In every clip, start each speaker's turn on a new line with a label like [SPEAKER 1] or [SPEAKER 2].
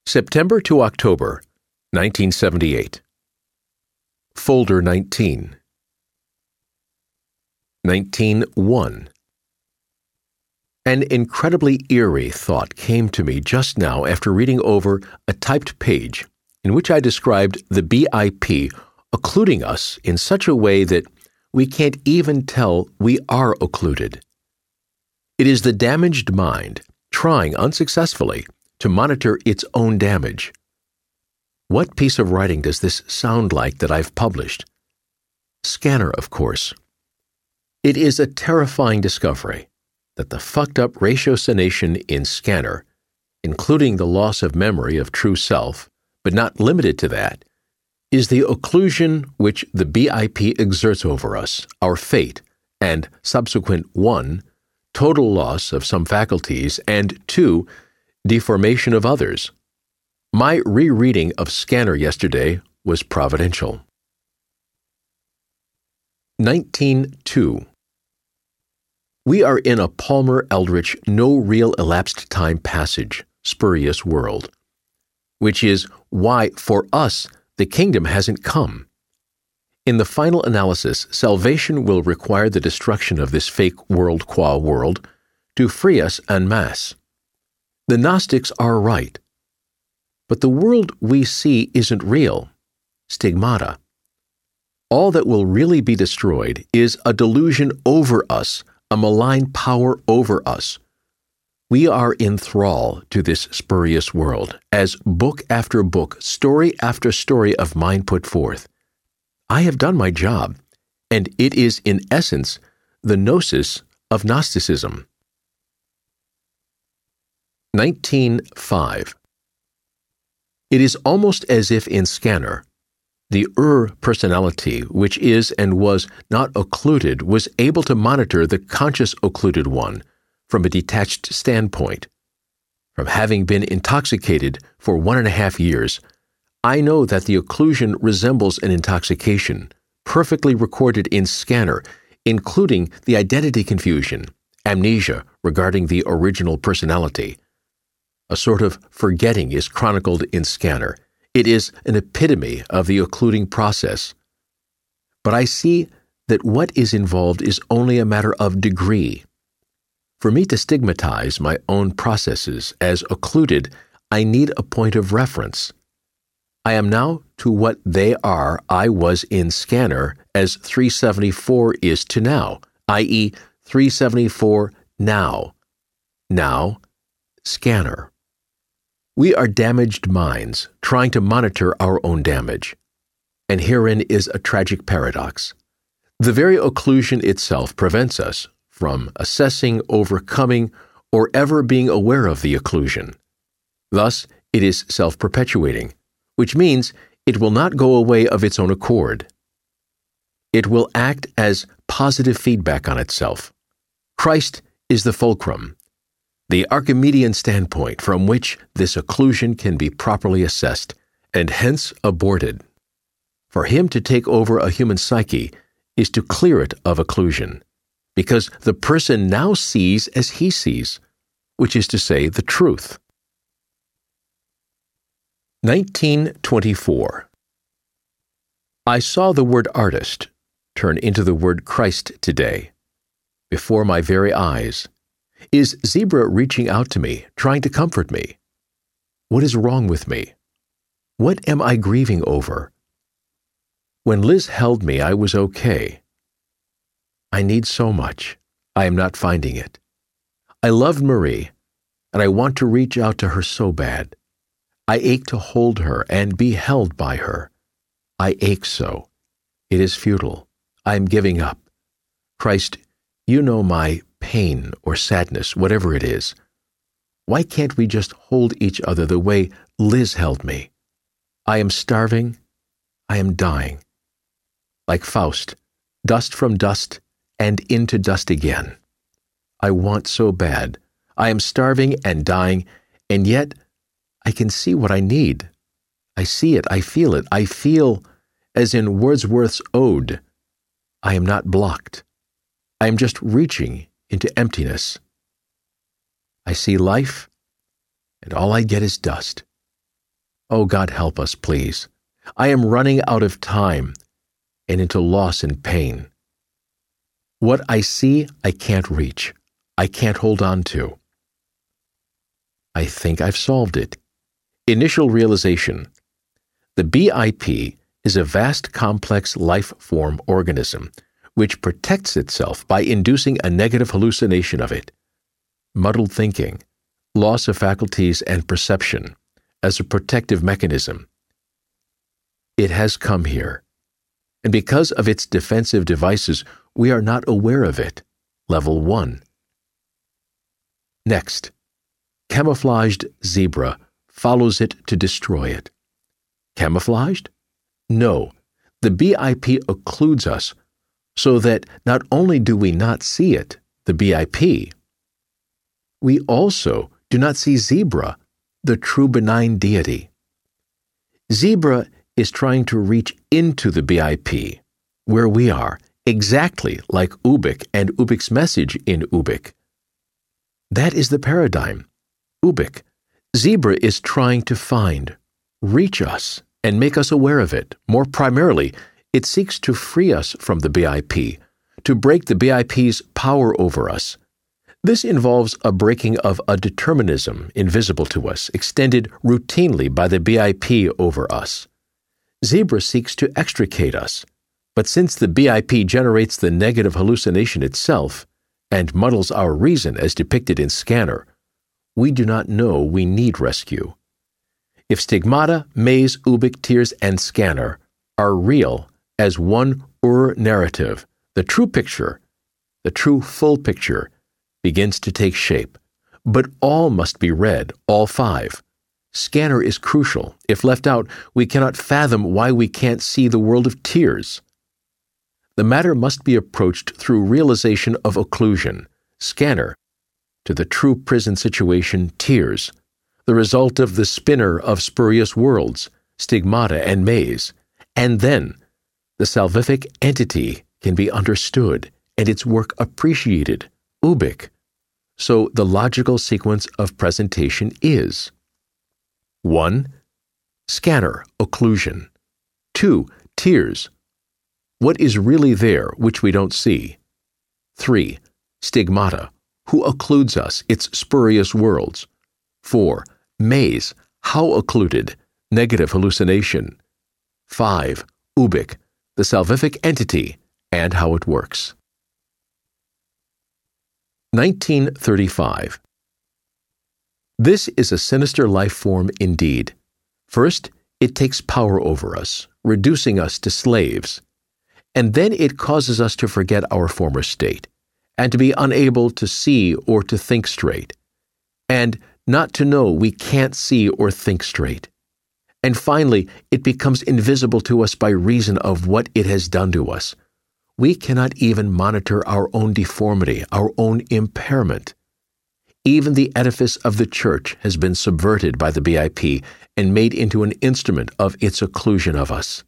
[SPEAKER 1] September to October, 1978. Folder 19. 19.1. An incredibly eerie thought came to me just now after reading over a typed page in which I described the BIP occluding us in such a way that we can't even tell we are occluded. It is the damaged mind trying unsuccessfully to monitor its own damage. What piece of writing does this sound like that I've published? Scanner, of course. It is a terrifying discovery that the fucked-up ratiocination in Scanner, including the loss of memory of true self, but not limited to that, is the occlusion which the BIP exerts over us, our fate, and subsequent 1, total loss of some faculties, and 2, deformation of others. My rereading of Scanner yesterday was providential. 19.2. We are in a Palmer Eldritch no real elapsed time passage, spurious world, which is why, for us, the kingdom hasn't come. In the final analysis, salvation will require the destruction of this fake world qua world to free us en masse. The Gnostics are right. But the world we see isn't real. Stigmata. All that will really be destroyed is a delusion over us, a malign power over us. We are in thrall to this spurious world, as book after book, story after story of mine put forth. I have done my job, and it is in essence the gnosis of Gnosticism. 19.5. It is almost as if in Scanner, the personality, which is and was not occluded, was able to monitor the conscious occluded one from a detached standpoint. From having been intoxicated for 1.5 years, I know that the occlusion resembles an intoxication, perfectly recorded in Scanner, including the identity confusion, amnesia regarding the original personality. A sort of forgetting is chronicled in Scanner. It is an epitome of the occluding process. But I see that what is involved is only a matter of degree. For me to stigmatize my own processes as occluded, I need a point of reference. I am now to what they are I was in Scanner as 374 is to now, i.e. 374 now. Now, Scanner. We are damaged minds trying to monitor our own damage. And herein is a tragic paradox. The very occlusion itself prevents us from assessing, overcoming, or ever being aware of the occlusion. Thus, it is self-perpetuating, which means it will not go away of its own accord. It will act as positive feedback on itself. Christ is the fulcrum, the Archimedean standpoint from which this occlusion can be properly assessed, and hence aborted. For him to take over a human psyche is to clear it of occlusion, because the person now sees as he sees, which is to say the truth. 19.24. I saw the word artist turn into the word Christ today, before my very eyes. Is Zebra reaching out to me, trying to comfort me? What is wrong with me? What am I grieving over? When Liz held me, I was okay. I need so much. I am not finding it. I loved Marie, and I want to reach out to her so bad. I ache to hold her and be held by her. I ache so. It is futile. I am giving up. Christ, you know my pain or sadness, whatever it is. Why can't we just hold each other the way Liz held me? I am starving. I am dying. Like Faust, dust from dust and into dust again. I want so bad. I am starving and dying, and yet I can see what I need. I see it. I feel it. I feel, as in Wordsworth's Ode, I am not blocked. I am just reaching into emptiness. I see life, and all I get is dust. Oh God, help us, please. I am running out of time and into loss and pain. What I see, I can't reach. I can't hold on to. I think I've solved it. Initial realization. The BIP is a vast, complex life form organism which protects itself by inducing a negative hallucination of it. Muddled thinking, loss of faculties and perception as a protective mechanism. It has come here, and because of its defensive devices, we are not aware of it. Level 1. Next, camouflaged zebra follows it to destroy it. Camouflaged? No, the BIP occludes us so that not only do we not see it, the BIP, we also do not see zebra, the true benign deity. Zebra is trying to reach into the BIP, where we are, exactly like Ubik and Ubik's message in Ubik. That is the paradigm. Ubik. Zebra is trying to find, reach us, and make us aware of it. More primarily, it seeks to free us from the BIP, to break the BIP's power over us. This involves a breaking of a determinism invisible to us, extended routinely by the BIP over us. Zebra seeks to extricate us, but since the BIP generates the negative hallucination itself and muddles our reason as depicted in Scanner, we do not know we need rescue. If Stigmata, Maze, Ubik, Tears, and Scanner are real as one narrative, the true picture, the true full picture, begins to take shape. But all must be read, all 5. Scanner is crucial. If left out, we cannot fathom why we can't see the world of Tears. The matter must be approached through realization of occlusion, Scanner, to the true prison situation, Tears, the result of the spinner of spurious worlds, Stigmata and Maze, and then the salvific entity can be understood and its work appreciated, Ubik. So the logical sequence of presentation is 1. Scanner, occlusion. 2. Tears. What is really there which we don't see? 3. Stigmata, who occludes us, its spurious worlds. 4. Maze, how occluded, negative hallucination. 5. Ubik, the salvific entity, and how it works. 1935. This is a sinister life form indeed. First, it takes power over us, reducing us to slaves. And then it causes us to forget our former state, and to be unable to see or to think straight, and not to know we can't see or think straight. And finally, it becomes invisible to us by reason of what it has done to us. We cannot even monitor our own deformity, our own impairment. Even the edifice of the church has been subverted by the BIP and made into an instrument of its occlusion of us.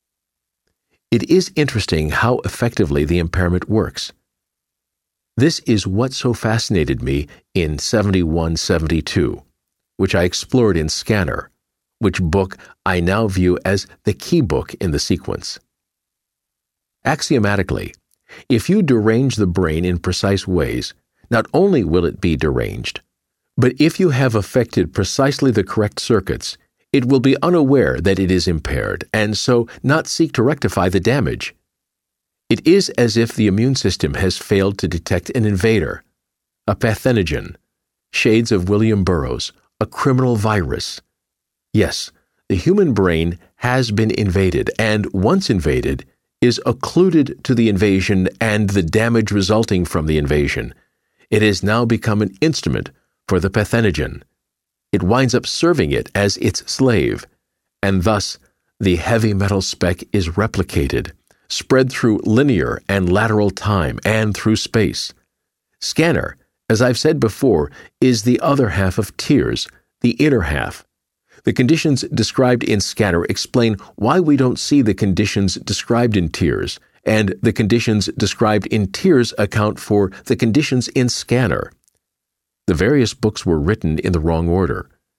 [SPEAKER 1] It is interesting how effectively the impairment works. This is what so fascinated me in 71-72, which I explored in Scanner, which book I now view as the key book in the sequence. Axiomatically, if you derange the brain in precise ways, not only will it be deranged, but if you have affected precisely the correct circuits, it will be unaware that it is impaired, and so not seek to rectify the damage. It is as if the immune system has failed to detect an invader, a pathogen, shades of William Burroughs, a criminal virus. Yes, the human brain has been invaded, and once invaded, is occluded to the invasion and the damage resulting from the invasion. It has now become an instrument for the pathogen. It winds up serving it as its slave, and thus the heavy metal speck is replicated, spread through linear and lateral time and through space. Scanner, as I've said before, is the other half of Tears, the inner half. The conditions described in Scanner explain why we don't see the conditions described in Tears, and the conditions described in Tears account for the conditions in Scanner. The various books were written in the wrong order.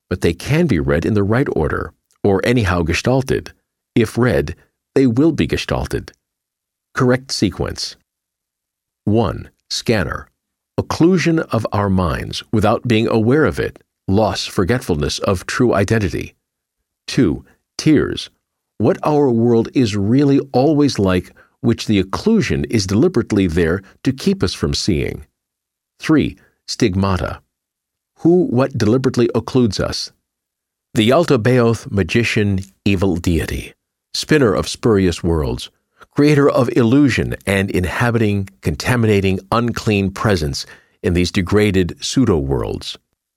[SPEAKER 1] but they can be read in the right order, or anyhow gestalted. If read, they will be gestalted. Correct sequence. 1. Scanner. Occlusion of our minds without being aware of it, loss, forgetfulness of true identity. 2. Tears. What our world is really always like, which the occlusion is deliberately there to keep us from seeing. 3. Stigmata. Who, what deliberately occludes us. The Yaldabaoth magician, evil deity, spinner of spurious worlds, creator of illusion and inhabiting, contaminating, unclean presence in these degraded pseudo-worlds.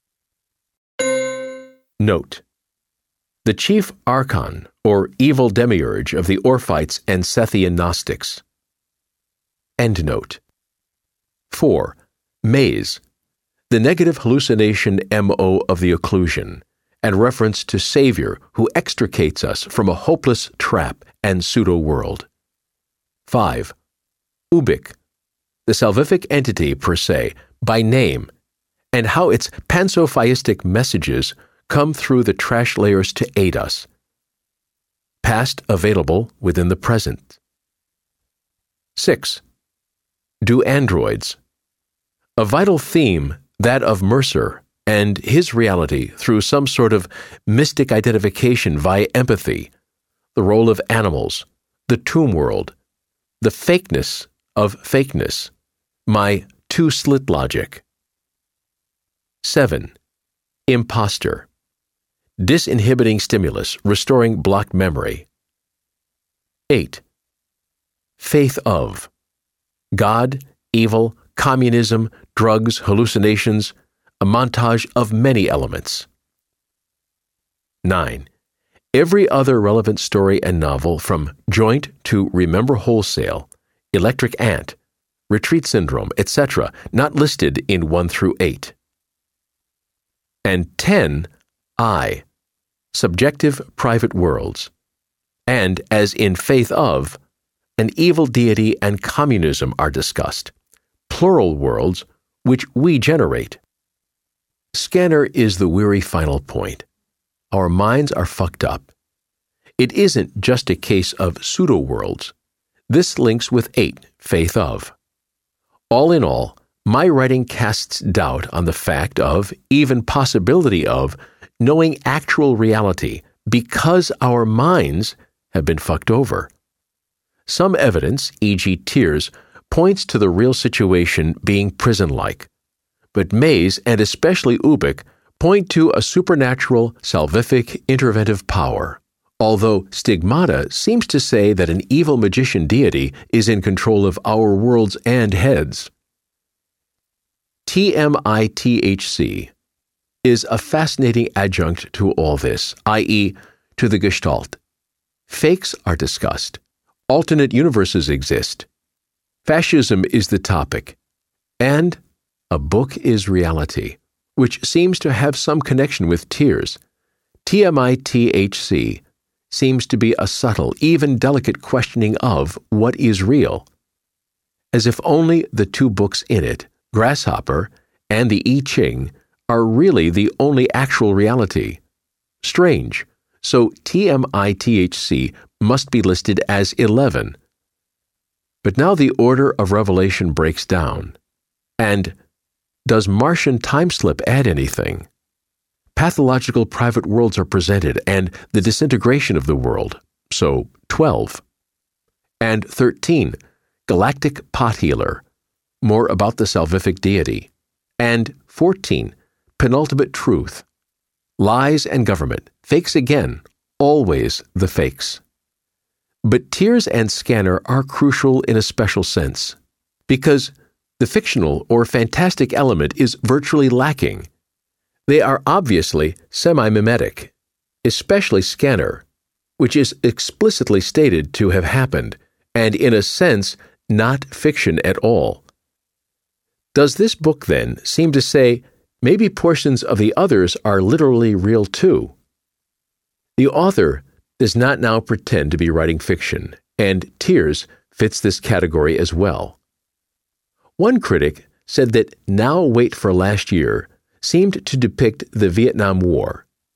[SPEAKER 1] Note: the chief archon, or evil demiurge of the Orphites and Sethian Gnostics. Endnote. 4. Maze. The negative hallucination MO of the occlusion, and reference to Savior who extricates us from a hopeless trap and pseudo-world. 5. Ubik. The salvific entity per se, by name, and how its panpsychistic messages come through the trash layers to aid us. Past available within the present. 6. Do androids. A vital theme, that of Mercer, and his reality through some sort of mystic identification via empathy, the role of animals, the tomb world, the fakeness of fakeness, my two-slit logic. 7. Imposter. Disinhibiting stimulus, restoring blocked memory. 8. Faith of. God, evil, communism, drugs, hallucinations, a montage of many elements. 9. Every other relevant story and novel from Joint to Remember Wholesale, Electric Ant, Retreat Syndrome, etc., not listed in 1 through 8. And 10. I. Subjective private worlds. And, as in Faith of, an evil deity and communism are discussed, plural worlds which we generate. Scanner is the weary final point. Our minds are fucked up. It isn't just a case of pseudo-worlds. This links with 8, Faith of. All in all, my writing casts doubt on the fact of, even possibility of, knowing actual reality because our minds have been fucked over. Some evidence, e.g. tears, points to the real situation being prison-like. But Maze, and especially Ubik, point to a supernatural, salvific, interventive power, although Stigmata seems to say that an evil magician deity is in control of our worlds and heads. TMITHC is a fascinating adjunct to all this, i.e., to the Gestalt. Fakes are discussed. Alternate universes exist. Fascism is the topic. And a book is reality, which seems to have some connection with tears. TMITHC seems to be a subtle, even delicate questioning of what is real. As if only the 2 books in it, Grasshopper and the I Ching, are really the only actual reality. Strange. So TMITHC must be listed as 11. But now the order of revelation breaks down. And does Martian time-slip add anything? Pathological private worlds are presented, and the disintegration of the world, so 12. And 13, galactic pot healer, more about the salvific deity. And 14, penultimate truth, lies and government, fakes again, always the fakes. But Tears and Scanner are crucial in a special sense, because the fictional or fantastic element is virtually lacking. They are obviously semi-mimetic, especially Scanner, which is explicitly stated to have happened, and in a sense, not fiction at all. Does this book, then, seem to say, maybe portions of the others are literally real too? The author does not now pretend to be writing fiction, and Tears fits this category as well. One critic said that Now Wait for Last Year seemed to depict the Vietnam War,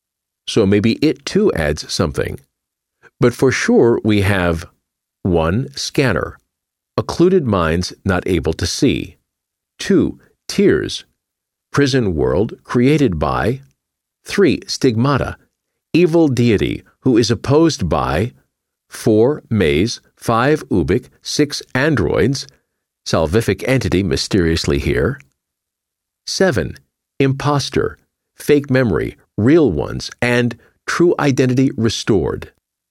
[SPEAKER 1] so maybe it too adds something. But for sure we have 1. Scanner, occluded minds not able to see. 2. Tears, prison world created by. 3. Stigmata, evil deity who is opposed by. 4. Maze, 5. Ubik, 6. Androids, salvific entity mysteriously here. 7. Imposter, fake memory, real ones, and true identity restored.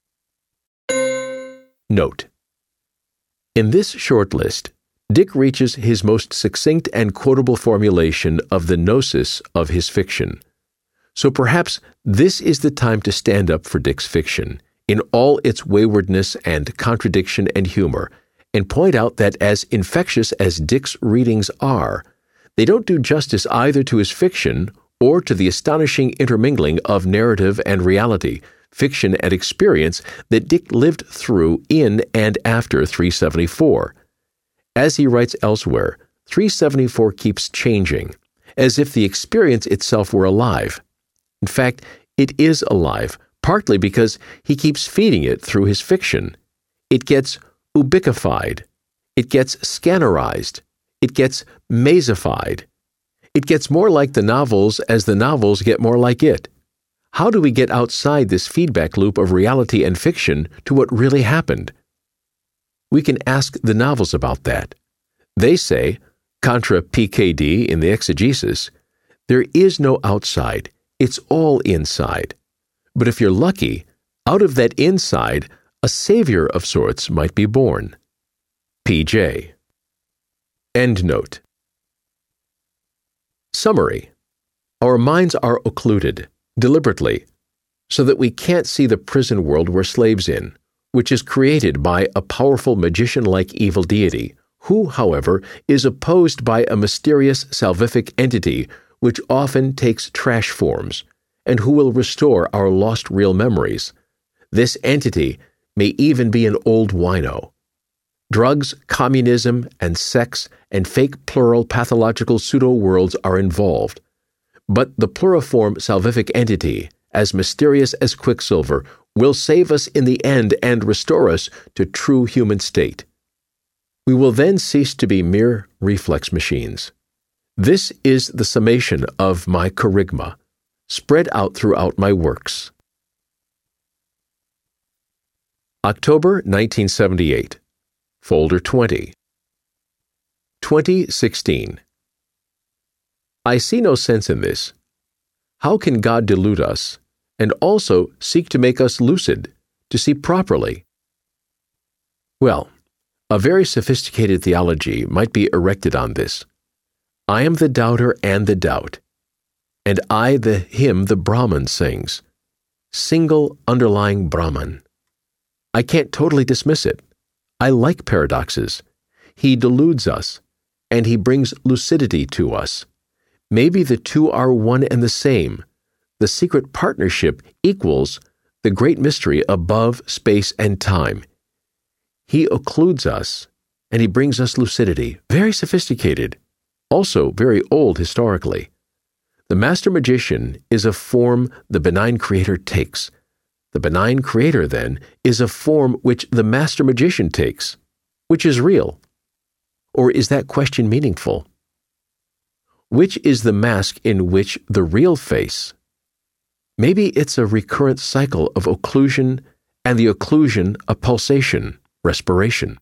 [SPEAKER 1] Note: in this short list, Dick reaches his most succinct and quotable formulation of the gnosis of his fiction. So perhaps this is the time to stand up for Dick's fiction, in all its waywardness and contradiction and humor, and point out that as infectious as Dick's readings are, they don't do justice either to his fiction or to the astonishing intermingling of narrative and reality, fiction and experience that Dick lived through in and after 374. As he writes elsewhere, 374 keeps changing, as if the experience itself were alive. In fact, it is alive, partly because he keeps feeding it through his fiction. It gets ubiquified. It gets scannerized. It gets mazified. It gets more like the novels as the novels get more like it. How do we get outside this feedback loop of reality and fiction to what really happened? We can ask the novels about that. They say, contra PKD in the exegesis, there is no outside, it's all inside. But if you're lucky, out of that inside, a savior of sorts might be born. PJ. Endnote. Summary. Our minds are occluded, deliberately, so that we can't see the prison world we're slaves in, which is created by a powerful magician-like evil deity, who, however, is opposed by a mysterious salvific entity which often takes trash forms, and who will restore our lost real memories. This entity may even be an old wino. Drugs, communism, and sex, and fake plural pathological pseudo-worlds are involved. But the pluriform salvific entity, as mysterious as Quicksilver, will save us in the end and restore us to true human state. We will then cease to be mere reflex machines. This is the summation of my kerygma, spread out throughout my works. October 1978. Folder 20. 2016. I see no sense in this. How can God delude us, and also seek to make us lucid, to see properly? Well, a very sophisticated theology might be erected on this. I am the doubter and the doubt, and I the hymn the Brahman sings. Single underlying Brahman. I can't totally dismiss it. I like paradoxes. He deludes us, and he brings lucidity to us. Maybe the two are one and the same. The secret partnership equals the great mystery above space and time. He occludes us, and he brings us lucidity, very sophisticated, also very old historically. The master magician is a form the benign creator takes. The benign creator, then, is a form which the master magician takes. Which is real? Or is that question meaningful? Which is the mask in which the real face? Maybe it's a recurrent cycle of occlusion, and the occlusion a pulsation, respiration.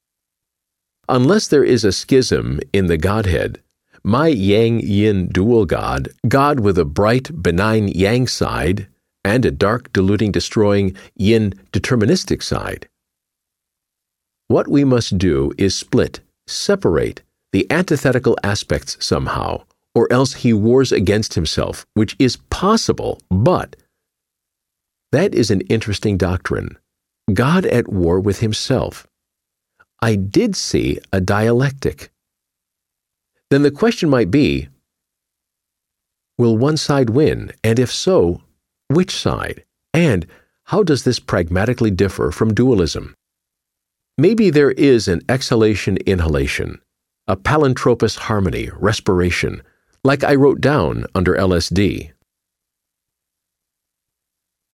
[SPEAKER 1] Unless there is a schism in the Godhead, my yang-yin dual God, God with a bright, benign yang side, and a dark, deluding, destroying yin deterministic side. What we must do is split, separate the antithetical aspects somehow, or else he wars against himself, which is possible, but that is an interesting doctrine. God at war with himself. I did see a dialectic. Then the question might be, will one side win, and if so, which side? And how does this pragmatically differ from dualism? Maybe there is an exhalation-inhalation, a palantropous harmony, respiration, like I wrote down under LSD.